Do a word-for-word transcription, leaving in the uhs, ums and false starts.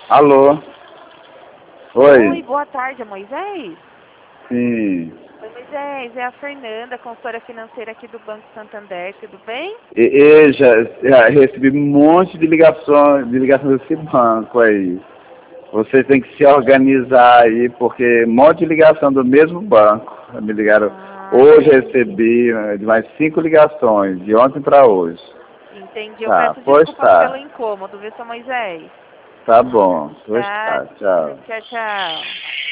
Alô? Oi, Oi? boa tarde, é Moisés? Sim. Oi, Moisés, é a Fernanda, consultora financeira aqui do Banco Santander, tudo bem? E, e já, já recebi um monte de ligações, de ligações desse banco aí. Vocês têm que se organizar aí, porque um monte de ligação do mesmo banco. Me ligaram. Ah, Hoje eu entendi. recebi eh, de mais cinco ligações, de ontem para hoje. Entendi, eu Tá, peço pois desculpas pelo tá. incômodo, viu, seu Moisés? Tá bom, pois Tá, tá, tchau. tchau, tchau.